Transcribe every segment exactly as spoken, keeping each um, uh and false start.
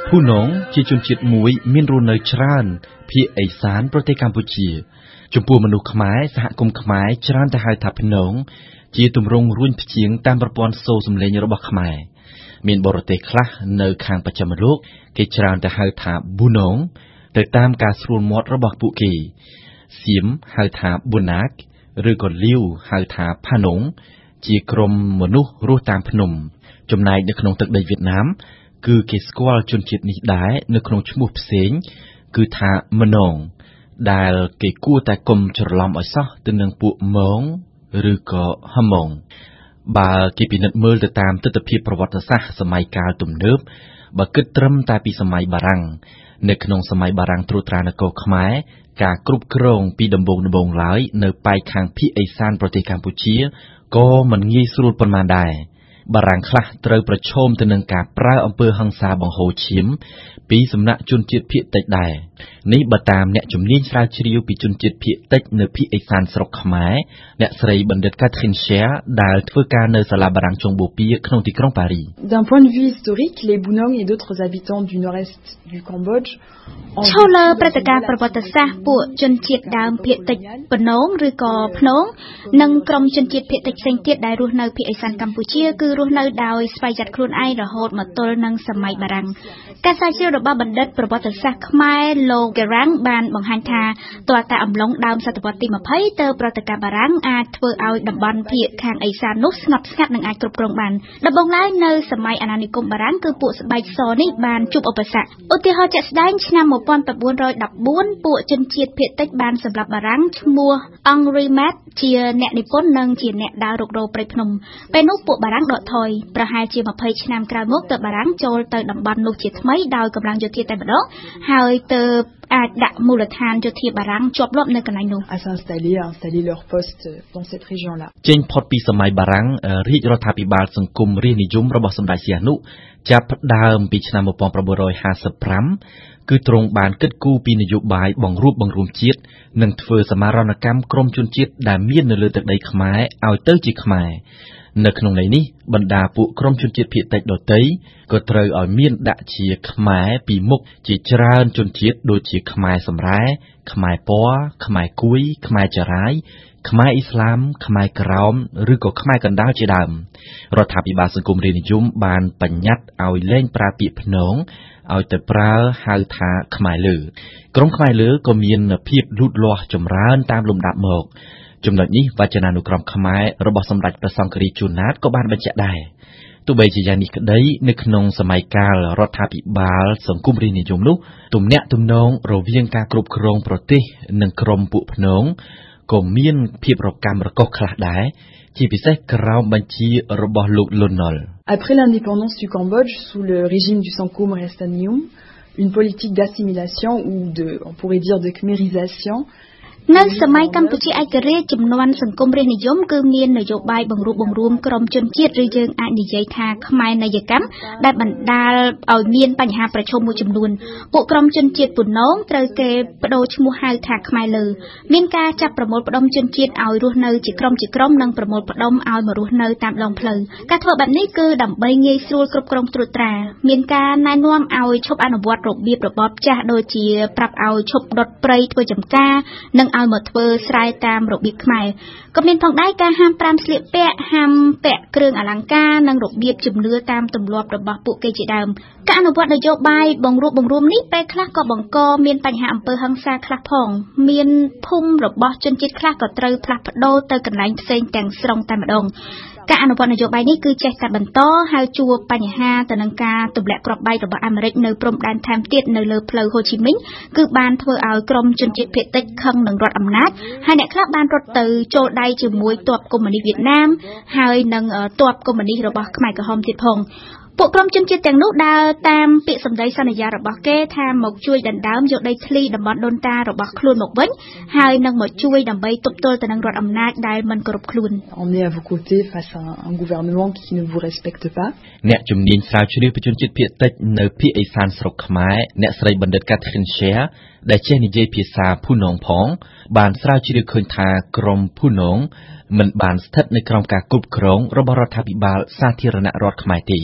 ผู้น้องជាជនជាតិមួយមានរស់នៅច្រើនភាគឦសានប្រទេសកម្ពុជាចំពោះមនុស្សខ្មែរសហគមន៍ខ្មែរច្រើនតែហៅថាភ្នងជាទម្រង់រួញព្យាង្គតាមប្រព័ន្ធសូរសំឡេងរបស់ខ្មែរមានបរទេសខ្លះនៅខាងបច្ចិមលោកគេច្រើនតែហៅថាប៊ូណងទៅតាមការស្រួលមាត់របស់ពួកគេសៀមហៅថាប៊ូណាកឬក៏លាវហៅថាផាណុងជាក្រុមមនុស្សរស់តាមភ្នំចំណែកនៅក្នុងទឹកដីវៀតណាមគឺគេស្គាល់ជនជាតិនេះដែរនៅក្នុងឈ្មោះផ្សេងគឺថាម្នងដែលគេគួរតែកុំច្រឡំឲ្យសោះទៅនឹងពួកម៉ងឬក៏ហមងបើគេពិនិត្យមើលទៅតាមទស្សនវិជ្ជាប្រវត្តិសាស្ត្រសម័យកាលទំនើបបើគិតត្រឹមតែពីសម័យបារាំងនៅក្នុងសម័យបារាំងត្រួតត្រានគរខ្មែរការគ្រប់គ្រងពីដំបូងដំបូងឡើយនៅប៉ែកខាងភាគឦសានប្រទេសកម្ពុជាក៏មិនងាយស្រួលប៉ុន្មានដែរបារាំងខ្លះត្រូវប្រឈមទៅនឹងការប្រើអំពើហិង្សាបង្ហូរឈាមពីសំណាក់ជនជាតិភាគតិចដែរនេះបើតាមអ្នកជំនាញស្រាវជ្រាវពីជនជាតិភាគតិចនៅភាគឦសានស្រុកខ្មែរអ្នកស្រីបណ្ឌិត Catherine Cher ដែលធ្វើការនៅសាលាបារាំងចុងបូព៌ាក្នុងទីក្រុងប៉ារីស D'un point de vue historique, les Bunong et d'autres habitants du nord-est du Cambodge ឈលលើព្រឹត្តិការណ៍ប្រវត្តិសាស្ត្រពួកជនជាតិដើមភាគតិចបំណងឬក៏ភ្នងនិងក្រុមជនជាតិភាគតិចផ្សេងទៀតដែលរស់នៅភាគឦសានកម្ពុជាគឺរស់នៅដោយស្វ័យចាត់ខ្លួនឯងរហូតមកទល់នឹងសម័យបារាំងការស្រាវជ្រាវរបស់បណ្ឌិតប្រវត្តិសាស្ត្រខ្មែរលោក Garang បានបង្ហាញថាទាល់តែអំឡុងដើមសតវត្សទីยี่สิบទៅប្រតិកម្មបារាំងអាចធ្វើឲ្យតំបន់ភាគខាងឦសាននោះស្ងប់ស្ងាត់និងអាចគ្រប់គ្រងបានដំបូងឡើយនៅសម័យអាណានិគមបារាំងគឺពួកស្បែកសនេះបានជួបឧបសគ្គឧទាហរណ៍ជាក់ស្ដែងឆ្នាំnineteen fourteenពួកជនជាតិភាគតិចបានសម្លាប់បារាំងឈ្មោះ Henri Mat ជាអ្នកនិពន្ធនិងជាអ្នកដើររុករកព្រៃភ្នំពេលនោះពួកបារាំងដកថយប្រហែលជាtwentyឆ្នាំក្រោយមកទើបបារាំងចូលទៅតំបន់នោះជាថ្មីដោយកម្លាំងយោធាតែម្ដងហើយទើបអាចដាក់មូលដ្ឋានយោធាបារាំងជាប់លាប់នៅកន្លែងនោះ à s'installer à installer leur poste dans cette région là ចេញផុតពីសម័យបារាំងរាជរដ្ឋាភិបាលសង្គមរាស្ត្រនិយមរបស់សម្ដេចសៀហនុចាប់ផ្ដើមពីឆ្នាំnineteen fifty-fiveគឺទ្រង់បានគិតគូរពីនយោបាយបង្រួបបង្រួមជាតិនិងធ្វើសមារណកម្មក្រុមជនជាតិដែលមាននៅលើទឹកដីខ្មែរឲ្យទៅជាខ្មែរនៅក្នុងន័យនេះបណ្ដាពួកក្រុមជនជាតិភាគតិចដទៃក៏ត្រូវឲ្យមានដាក់ជាខ្មែរពីមុខជាច្រើនជនជាតិដូចជាខ្មែរសម្រែខ្មែរពណ៌ខ្មែរគួយខ្មែរចារាយខ្មែរអ៊ីស្លាមខ្មែរក្រោមឬក៏ខ្មែរកណ្ដាលជាដើមរដ្ឋាភិបាលសង្គមរាស្ត្រនិយមបានបញ្ញត្តិឲ្យលែងប្រើពាក្យភ្នងឲ្យទៅប្រើហៅថាខ្មែរលើក្រុមខ្មែរលើក៏មានភាពលូតលាស់ចម្រើនតាមលំដាប់មកចំណុចនេះវចនានុក្រមខ្មែររបស់សម្ដេចព្រះសង្ឃរាជជួនណាតក៏បានបញ្ជាក់ដែរទោះបីជាយ៉ាងនេះក្តីនៅក្នុងសម័យកាលរដ្ឋាភិបាលសង្គមរាស្ត្រនិយមនោះទំនាក់ទំនងរវាងការគ្រប់គ្រងប្រទេសនិងក្រុមពួកភ្នងក៏មានភាពរកាំរកូសខ្លះដែរជាពិសេសក្រោមបញ្ជារបស់លោកលន់នល់ Après l'indépendance du Cambodge sous le régime du Sankum Restanium, une politique d'assimilation ou de, on pourrait dire de khmérisation នៅសម័យកម្ពុជាឯករាជ្យចំនួនសង្គមរាស្ត្រនិយមគឺមាននយោបាយបង្រួបបង្រួមក្រុមជនជាតិឬយើងអាចនិយាយថាខ្មែរនយោកម្មដែលបណ្ដាលឲ្យមានបញ្ហាប្រឈមមួយចំនួនពួកក្រុមជនជាតិពូណងត្រូវគេបដូរឈ្មោះហៅថាខ្មែរលើមានការចាប់ប្រមូលផ្ដុំជនជាតិឲ្យរស់នៅជាក្រុមជាក្រុមនិងប្រមូលផ្ដុំឲ្យមករស់នៅតាមដងផ្លូវការធ្វើបែបនេះគឺដើម្បីងាយស្រួលគ្រប់គ្រងត្រួតត្រាមានការណែនាំឲ្យឈប់អនុវត្តរបៀបរបបចាស់ដូចជាប្រាប់ឲ្យឈប់ដុតព្រៃធ្វើចំការនិងឲ្យមកធ្វើស្រែតាមរបៀបខ្មែរក៏មានផងដែរការហាមប្រាមស្លៀកពាក់ហាមពាក់គ្រឿងអលង្ការនិងរបៀបជំនឿតាមទម្លាប់របស់ពួកគេជាដើមការអនុវត្តនយោបាយបង្រួបបង្រួមនេះពេលខ្លះក៏បង្កមានបញ្ហាអំពើហិង្សាខ្លះផងមានភូមិរបស់ជនជាតិខ្លះក៏ត្រូវផ្លាស់ប្ដូរទៅកន្លែងផ្សេងទាំងស្រុងតែម្ដងការអនុវត្តនយោបាយនេះគឺចេះតែបន្តហើយជួបបញ្ហាទៅនឹងការទម្លាក់គ្រាប់បែករបស់អាមេរិកនៅព្រំដែនថែមទៀតនៅលើផ្លូវហូជីមីញគឺបានធ្វើឲ្យក្រុមជនជាតិភាគតិចខឹងនឹងរដ្ឋអំណាចហើយអ្នកខ្លះបានរត់ទៅចូលដៃជាមួយទ័ពកុម្មុយនីសវៀតណាមហើយនឹងទ័ពកុម្មុយនីសរបស់ខ្មែរក្រហមទៀតផងពួកក្រុមជនជាតិទាំងនោះដើរតាមពាក្យសម្ដីសន្យារបស់គេថាមកជួយដណ្ដើមយកដីធ្លីតំបន់ដូនតារបស់ខ្លួនមកវិញហើយនឹងមកជួយដើម្បីទប់ទល់ទៅនឹងរដ្ឋអំណាចដែលមិនគោរពខ្លួន On est à vos côtés face à un gouvernement qui ne vous respecte pas អ្នកជំនាញស្រាវជ្រាវជនជាតិភាគតិចនៅភាគឦសានស្រុកខ្មែរអ្នកស្រីបណ្ឌិត Catherine Cher ដែលចេះនិយាយភាសាភូណងផងបានស្រាវជ្រាវឃើញថាក្រុមភូណងមិនបានស្ថិតនៅក្រោមការគ្រប់គ្រងរបស់រដ្ឋាភិបាលសាធារណរដ្ឋខ្មែរទេ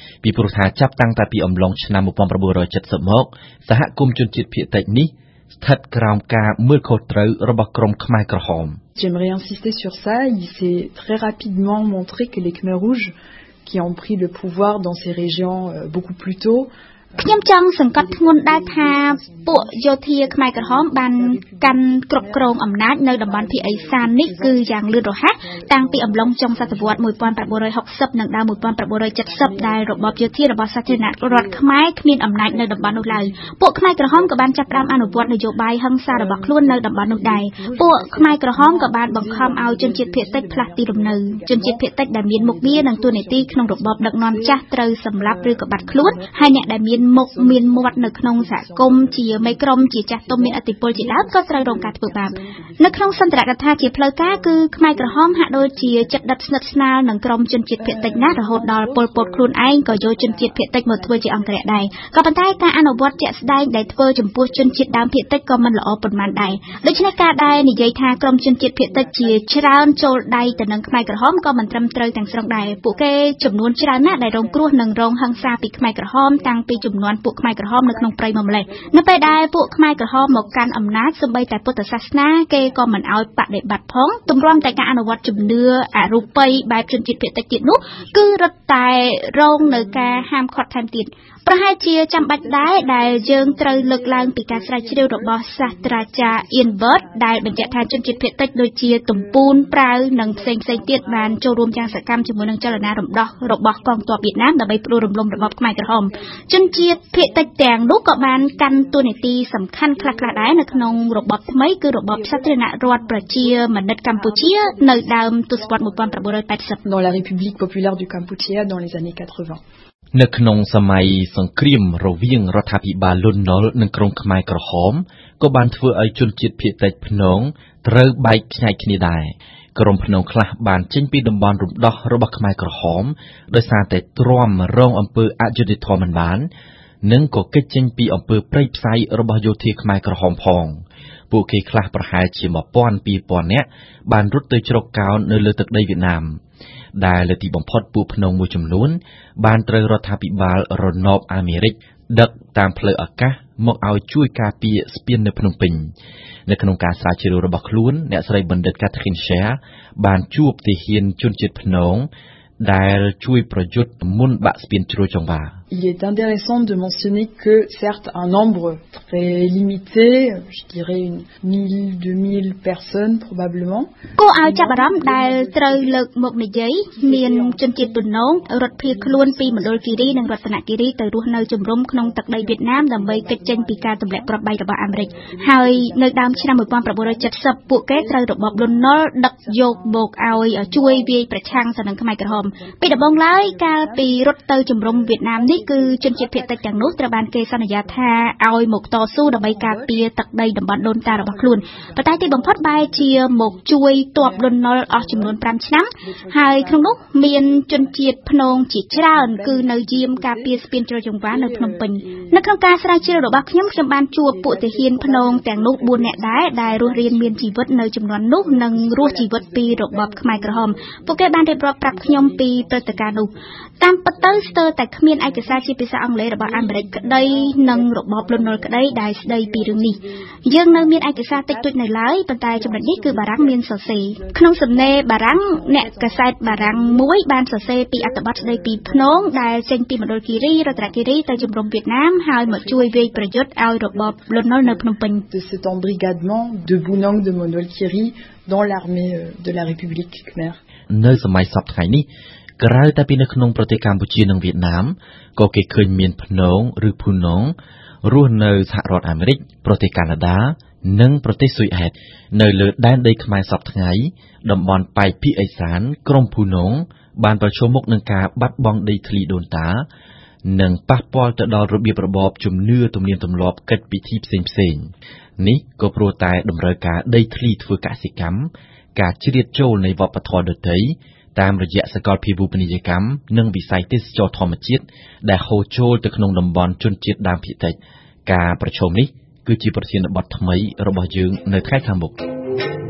ពីព្រោះថាចាប់តាំងតែពីអំឡុងឆ្នាំmột nghìn chín trăm七mươiមកសហគមន៍ជនជាតិភាគតិចនេះស្ថិតក្រោមការមើលខុសត្រូវរបស់ក្រុមខ្មែរក្រហម J'aimerais insister sur ça, il s'est très rapidement montré que les Khmers rouges qui ont pris le pouvoir dans ces régions beaucoup plus tôt ខ្ញុំចង់សង្កត់ធ្ងន់ដែរថាពួកយោធាខ្មែរក្រហមបានកាន់គ្រប់គ្រងអំណាចនៅតំបន់ភាគឦសាននេះគឺយ៉ាងលឿនរហ័សតាំងពីអំឡុងចុងសតវត្សmột nghìn chín trăm sáu mươiនិងដើមmột nghìn chín trăm七mươiដែលរបបយោធារបស់សាធារណរដ្ឋខ្មែរគ្មានអំណាចនៅតំបន់នោះឡើយពួកខ្មែរក្រហមក៏បានចាប់ផ្ដើមអនុវត្តនយោបាយហិង្សារបស់ខ្លួននៅតំបន់នោះដែរពួកខ្មែរក្រហមក៏បានបង្ខំឲ្យជនជាតិភាគតិចផ្លាស់ទីលំនៅជនជាតិភាគតិចដែលមានមុខងារនិងតួនាទីក្នុងរបបដឹកនាំចាស់ត្រូវសម្លាប់ឬក៏បាត់ខ្លួនហើយអ្នកដែលមានមុខមានមាត់នៅក្នុងសហគមន៍ជាមេក្រុមជាចាស់ទុំមានឥទ្ធិពលជាដើមក៏ត្រូវរងការធ្វើបាបនៅក្នុងសន្ទរកថាជាផ្លូវការគឺខ្មែរក្រហមហាក់ដូចជាចិត្តដិតស្និទ្ធស្នាលនឹងក្រុមជនជាតិភាគតិចណាស់រហូតដល់ពលពតខ្លួនឯងក៏យកជនជាតិភាគតិចមកធ្វើជាអង្គរៈដែរក៏ប៉ុន្តែការអនុវត្តជាក់ស្ដែងដែលធ្វើចំពោះជនជាតិដើមភាគតិចក៏មិនល្អប៉ុន្មានដែរដូច្នេះការដែលនិយាយថាក្រុមជនជាតិភាគតិចជាច្រើនចូលដៃទៅនឹងខ្មែរក្រហមក៏មិនត្រឹមត្រូវទាំងស្រុងដែរពួកគេចំនួនច្រើនណាស់ដែលរងគ្រោះនឹងរងហិង្សាពីខ្មែរក្រហមតាំងពីចំនួនពួកខ្មែរក្រហមនៅក្នុងព្រៃមកម្លេះនៅពេលដែលពួកខ្មែរក្រហមមកកាន់អំណាចសម្បីតែពុទ្ធសាសនាគេក៏មិនអោយបដិបត្តិផងទម្រាំតែការអនុវត្តជំនឿអរូបីបែបជនជាតិភាគតិចទៀតនោះគឺរឹតតែរងនៅការហាមឃាត់ថែមទៀតប្រហែលជាចាំបាច់ដែរដែលយើងត្រូវលើកឡើងពីការស្រាវជ្រាវរបស់សាស្ត្រាចារ្យ Invert ដែលបញ្ជាក់ថាជនជាតិភាគតិចដូចជាទំពូនប្រាវនិងផ្សេងផ្សេងទៀតបានចូលរួមយ៉ាងសកម្មជាមួយនឹងចលនារំដោះរបស់កងទ័ពវៀតណាមដើម្បីផ្ដួលរំលំរបបខ្មែរក្រហមជនជាតិភាគតិចទាំងនោះក៏បានកាន់តួនាទីសំខាន់ខ្លះៗដែរនៅក្នុងរបបថ្មីគឺរបបសាធារណរដ្ឋប្រជាមានិតកម្ពុជានៅដើមទសវត្សរ៍một nghìn chín trăm tám mươi dans la République populaire du Kampuchea dans les années quatre-vingts នៅក្នុងសម័យសង្គ្រាមរវាងរដ្ឋាភិបាលលន់នល់និងក្រុមខ្មែរក្រហមក៏បានធ្វើឲ្យជនជាតិភាគតិចភ្នងត្រូវបែកខ្ញែកគ្នាដែរក្រុមភ្នងខ្លះបានចេញពីតំបន់រំដោះរបស់ខ្មែរក្រហមដោយសារតែទ្រាំរងអំពើអយុត្តិធម៌មិនបាននិងក៏គេចចេញពីអំពើព្រៃផ្សៃរបស់យោធាខ្មែរក្រហមផងពួកគេខ្លះប្រហែលជាmột nghìnពីរពាន់នាក់បានរត់ទៅជ្រកកោននៅលើទឹកដីវៀតណាមដែលលើទីបំផុតពួកភ្នងមួយចំនួនបានត្រូវរដ្ឋាភិបាលរណបអាមេរិកដឹកតាមផ្លូវអាកាសមកឲ្យជួយការពារស្ពាននៅភ្នំពេញនៅក្នុងការស្រាវជ្រាវរបស់ខ្លួនអ្នកស្រីបណ្ឌិត Catherine Sher បានជួបទាហានជនជាតិភ្នងដែលជួយប្រយុទ្ធមុនបាក់ស្ពានជ្រោយចង្វា Il est intéressant de mentionner que certes un nombre très limité, je dirais une mille, deux mille personnes probablement. គួរឲ្យចាប់អារម្មណ៍ដែលត្រូវលើកមកនិយាយមានជនជាតិភ្នងរត់ភៀសខ្លួនពីមណ្ឌលគិរីនិងរតនគិរីទៅរស់នៅជំរុំក្នុងទឹកដីវៀតណាមដើម្បីគេចចេញពីការទម្លាក់គ្រាប់បែករបស់អាមេរិកហើយនៅដើមឆ្នាំmột nghìn chín trăm七mươiពួកគេត្រូវរបបលន់នល់ដឹកយកមកឲ្យជួយវាយប្រឆាំងទៅនឹងខ្មែរក្រហមពីដំបូងឡើយកាលពីរត់ទៅជំរុំវៀតណាមនេះគឺជនជាតិភាគតិចទាំងនោះត្រូវបានគេសន្យាថាឲ្យមកតស៊ូដើម្បីការពារទឹកដីតំបន់ដូនតារបស់ខ្លួនប៉ុន្តែទីបំផុតបែរជាមកជួយទ័ពលន់នល់អស់ចំនួនប្រាំឆ្នាំហើយក្នុងនោះមានជនជាតិភ្នងជាច្រើនគឺនៅយាមការពារស្ពានជ្រោយចង្វានៅភ្នំពេញនៅក្នុងការស្រាវជ្រាវរបស់ខ្ញុំខ្ញុំបានជួបពួកទាហានភ្នងទាំងនោះបួននាក់ដែរដែលរស់រានមានជីវិតនៅចំនួននោះនិងរស់ជីវិតពីរបបខ្មែរក្រហមពួកគេបានរៀបរាប់ប្រាប់ខ្ញុំពីព្រឹត្តិការណ៍នោះតាមពិតទៅស្ទើរតែគ្មានឯកសារជាភាសាអង់គ្លេសរបស់អាមេរិកក្តីនិងរបបលន់នល់ក្តីដែលស្ដីពីរឿងនេះយើងនៅមានឯកសារតិចតួចនៅឡើយប៉ុន្តែចំណុចនេះគឺបារាំងមានសរសេរក្នុងសំណេរបារាំងអ្នកកាសែតបារាំងមួយបានសរសេរពីអត្ថបទស្ដីពីភ្នងដែលចេញពីមណ្ឌលគិរីរតនគិរីទៅជំរុំវៀតណាមហើយមកជួយវាយប្រយុទ្ធឲ្យរបបលន់នល់នៅភ្នំពេញ de cet embrigadement de Bunong de Mondolkiri dans l'armée de la République Khmer នៅសម័យសពថ្ងៃនេះក្រៅតែពីនៅក្នុងប្រទេសកម្ពុជានិងវៀតណាមក៏គេឃើញមានភ្នងឬភូណងរស់នៅសហរដ្ឋអាមេរិកប្រទេសកាណាដានិងប្រទេសស៊ុយអែតនៅលើដែនដីខ្មែរសពថ្ងៃតំបន់ប៉ែកភាគឦសានក្រុមភូណងបានប្រឈមមុខនឹងការបាត់បង់ដីធ្លីដូនតានិងប៉ះពាល់ទៅដល់របៀបរបបជំនឿទំនៀមទម្លាប់កិច្ចពិធីផ្សេងៗនេះក៏ព្រោះតែតម្រូវការដីធ្លីធ្វើកសិកម្មការជ្រៀតចូលនៃវប្បធម៌ដទៃតាមរយៈសកលភាវូបនីយកម្មនិងវិស័យទេសចរធម្មជាតិដែលហូរចូលទៅក្នុងតំបន់ជនជាតិដើមភាគតិចការប្រឈមនេះគឺជាប្រធានបទថ្មីរបស់យើងនៅថ្ងៃខាងមុខ